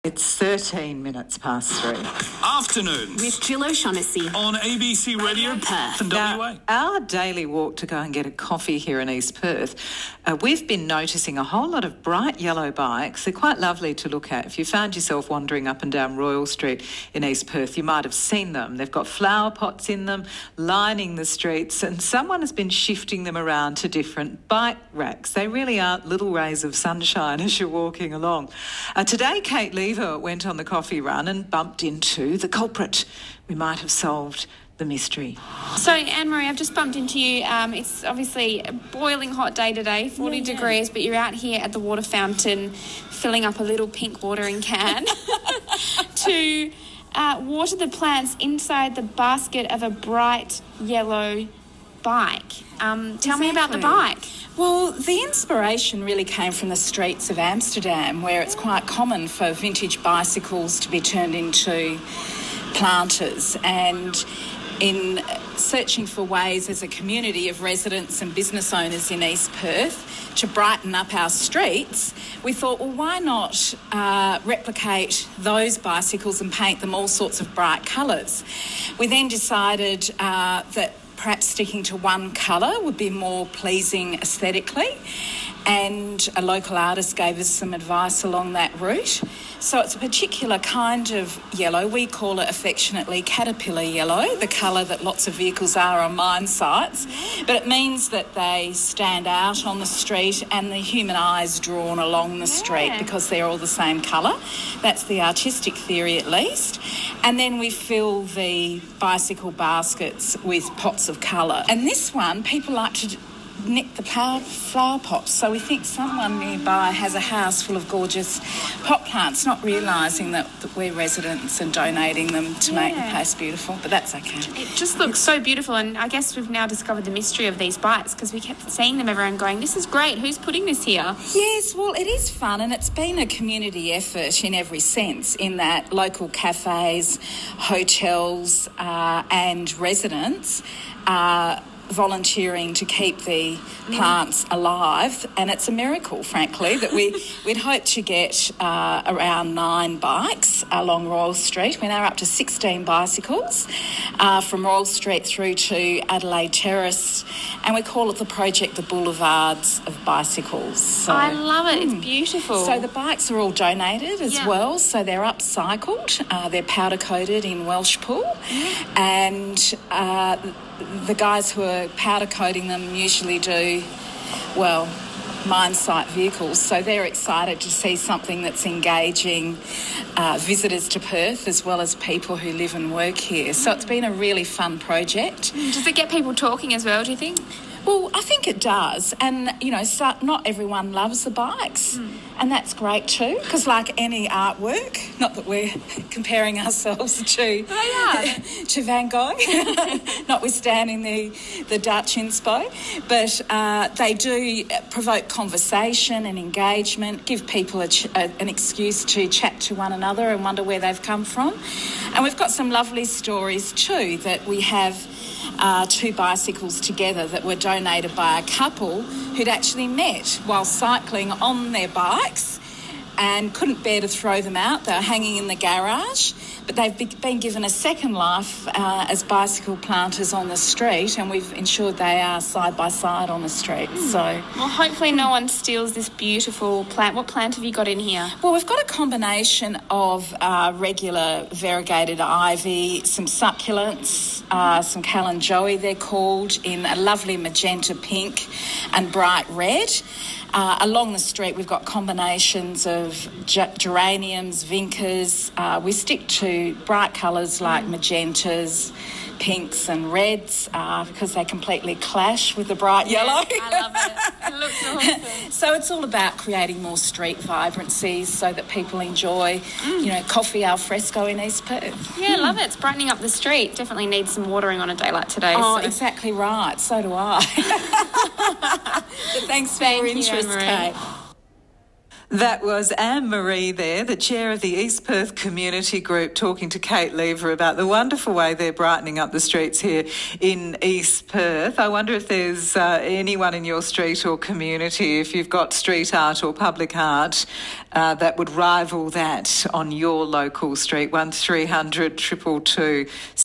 It's 13 minutes past 3. Afternoons with Jill O'Shaughnessy on ABC Radio Perth and WA. Our daily walk to go and get a coffee here in East Perth, we've been noticing a whole lot of bright yellow bikes. They're quite lovely to look at. If you found yourself wandering up and down Royal Street in East Perth, you might have seen them. They've got flower pots in them, lining the streets, and someone has been shifting them around to different bike racks. They really are little rays of sunshine as you're walking along. Today, Kate Lever went on the coffee run and bumped into the culprit. We might have solved the mystery. So, Anne-Marie, I've just bumped into you. It's obviously a boiling hot day today, 40 degrees, but you're out here at the water fountain filling up a little pink watering can to water the plants inside the basket of a bright yellow bike. Tell me about the bike. Well, the inspiration really came from the streets of Amsterdam, where it's quite common for vintage bicycles to be turned into planters. And in searching for ways as a community of residents and business owners in East Perth to brighten up our streets, we thought, well, why not replicate those bicycles and paint them all sorts of bright colours? We then decided that perhaps sticking to one colour would be more pleasing aesthetically, and a local artist gave us some advice along that route. So it's a particular kind of yellow. We call it affectionately caterpillar yellow, the colour that lots of vehicles are on mine sites. But it means that they stand out on the street and the human eye is drawn along the street because they're all the same colour. That's the artistic theory at least. And then we fill the bicycle baskets with pots of colour. And this one, people like to nick the flower pots, so we think someone nearby has a house full of gorgeous pot plants, not realising that we're residents and donating them to make the place beautiful, but that's okay. It just looks so beautiful, and I guess we've now discovered the mystery of these bikes because we kept seeing them, everyone going, this is great, who's putting this here? Yes, well, it is fun, and it's been a community effort in every sense, in that local cafes, hotels and residents are volunteering to keep the plants alive, and it's a miracle, frankly, that we'd hoped to get around 9 bikes along Royal Street. We're now up to 16 bicycles from Royal Street through to Adelaide Terrace, and we call it the project the Boulevards of Bicycles. So, I love it, it's beautiful. So the bikes are all donated as well, so they're upcycled, they're powder coated in Welsh Pool, and the guys who are powder coating them usually do, well, mine site vehicles, so they're excited to see something that's engaging visitors to Perth as well as people who live and work here. So it's been a really fun project. Does it get people talking as well, do you think? Well, I think it does, and, you know, not everyone loves the bikes, and that's great too, because like any artwork, not that we're comparing ourselves to Van Gogh, notwithstanding the Dutch inspo, but they do provoke conversation and engagement, give people an excuse to chat to one another and wonder where they've come from. And we've got some lovely stories too, that we have 2 bicycles together that were donated by a couple who'd actually met while cycling on their bikes and couldn't bear to throw them out. They were hanging in the garage, but they've been given a second life as bicycle planters on the street, and we've ensured they are side by side on the street. So, well, hopefully no one steals this beautiful plant. What plant have you got in here? Well, we've got a combination of regular variegated ivy, some succulents, some kalanchoe they're called, in a lovely magenta pink and bright red. Along the street, we've got combinations of geraniums, vincas. We stick to bright colours like magentas, pinks and reds because they completely clash with the bright yellow. I love it. It looks awesome. So it's all about creating more street vibrancies so that people enjoy, you know, coffee al fresco in East Perth. Yeah, I love it. It's brightening up the street. Definitely needs some watering on a day like today. Oh, exactly right. So do I. But thanks for your interest, Kate. That was Anne-Marie there, the chair of the East Perth Community Group, talking to Kate Lever about the wonderful way they're brightening up the streets here in East Perth. I wonder if there's anyone in your street or community, if you've got street art or public art that would rival that on your local street. 1300 222